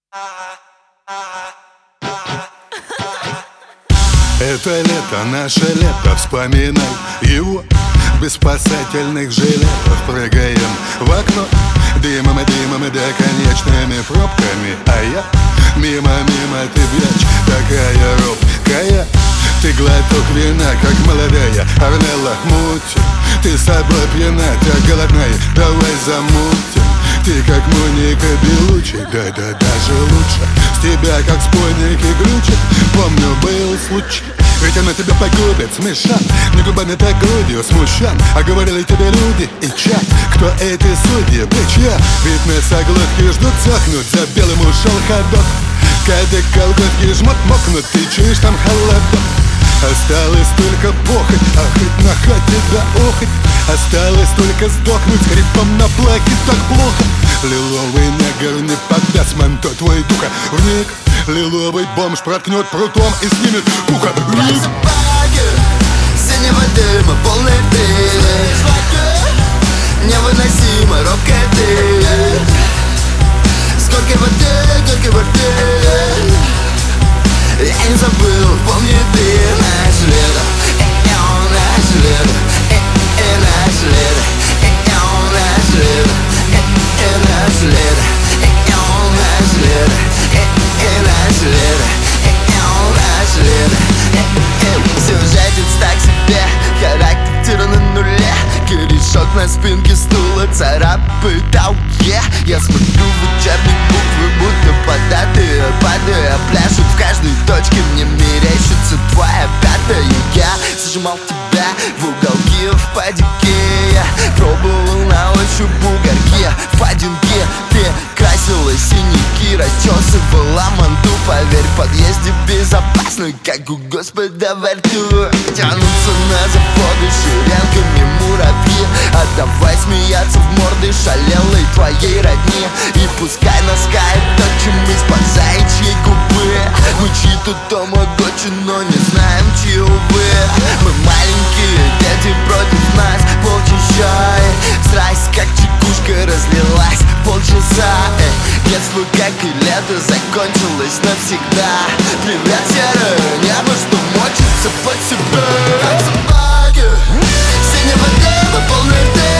Это лето, наше лето, вспоминай его. Без спасательных жилетов прыгаем в окно, дымом и конечными пробками. А я мимо, ты бьешь, такая робкая. Ты глоток вина, как молодая Орнелла Мути. Ты собой пьяна, так голодная, давай замутим. Ты как Моника Белуччи, да даже лучше. С тебя как спойник и глючит. Помню, был случай, ведь она тебя погубит, смешан. Не губами, так грудью смущан. А говорили тебе люди и чат, кто эти судьи, плечья. Ведь нас оглотки ждут, сохнут, за белым ушел ходок. Когда колготки жмут, мокнут, ты чуешь там холодок. Осталось только похоть, ахать на хате да охоть. Осталось только сдохнуть хрипом на плаке, так плохо. Лиловый негр не подаст манто твой духа вник. Лиловый бомж проткнет прутом и снимет ухо. Собаки, синего дыма, полный дым. Невыносимо робкая ты. Сколько воды, я не забыл, помни ты. Наше лето, наше лето, наше лето, наше лето, наше лето, наше лето, наше лето. Сюжетец так себе, характер на нуле. Корешок на спинке стула царапает ауе. Я смотрю в учебник буквы, будто податые, падая, пляшут в каждой точке. Мне мерещится твоя пятая. Я зажимал тебя в уголке, в падике. Я пробовал на ощупь бугорки. В одинке ты красила синяки, расчесывала манту. Поверь, в подъезде безопасно, как у Господа во рту. Тянутся на заводы шеренгами муравьи. А давай смеяться в морды шалелой твоей родни. И пускай нас кает точим из-под заячьей губы. Мы чьи-то тамагочи, но не знаем, чьи, увы. Мы маленькие дети, против нас полчища. Страсть, как чекушка, разлилась полчаса. Детство, как и лето, закончилось навсегда. Привет, серое небо, что мочится под себя. Как собаки, синего неба, полный дым.